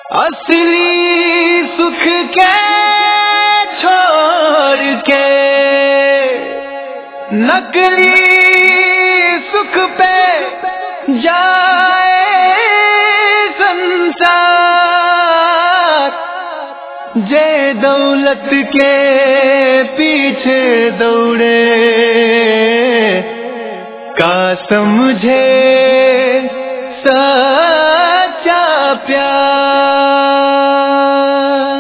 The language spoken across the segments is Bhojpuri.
असली सुख के छोड़ के नकली सुख पे जाए संसार। जे दौलत के पीछे दौड़े का समझे सच्चा प्यार।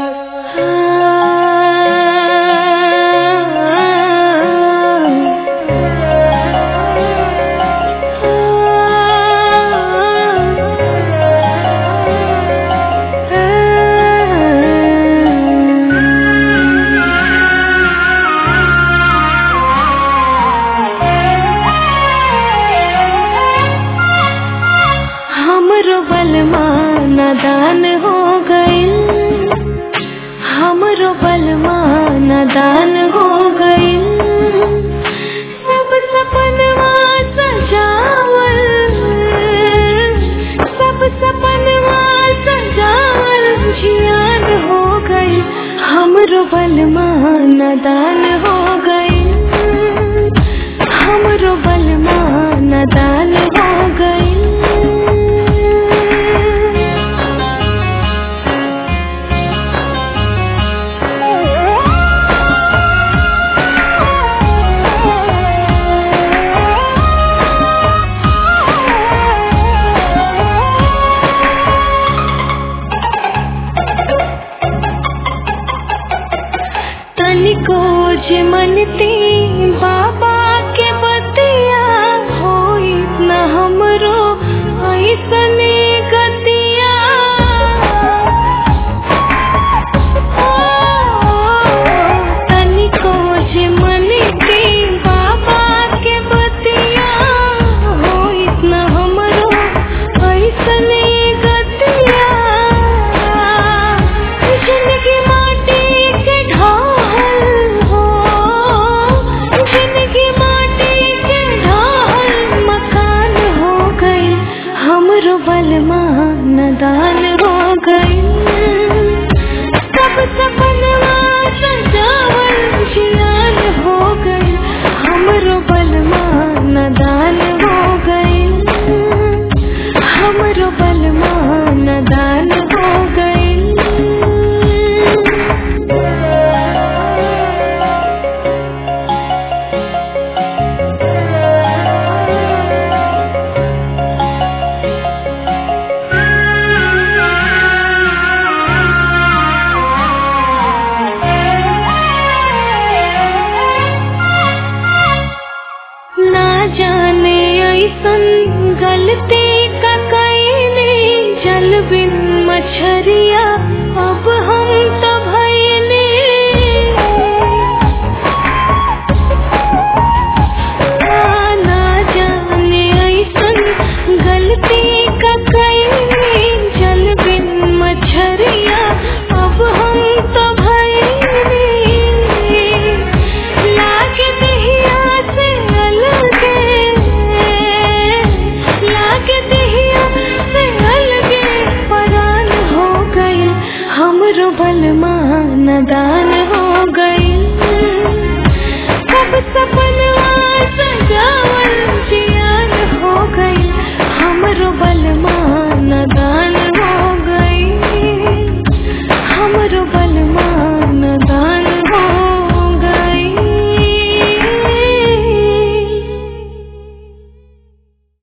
हमरो बलमा नादान हो गइल, हमरो बलमा नादान हो गइल। सब सपनवा सजावल, सब सपनवा सजावल जियान हो गइल। हमरो बलमा नादान हो गइल, हमरो बलमा नादान हो गइल। तनिको जे मनती बाबा के बतिया होई न हमरो ऐसने गतिया। तनिको जे मनती बाबा के बतिया होई न हमरो ऐसने गतिया। जिंदगी माटी के ढाल हो, जिंदगी माटी के ढाल मकान हो गई। हमरो बलमा नादान हो गई। सब सपनवा सजावल जियान हो गई। हमरो बलमा नादान हो गई, हमरो बलमा नादान हो गई। ना जाने ऐसन गलती का कईने, जल बिन मछरिया अब हम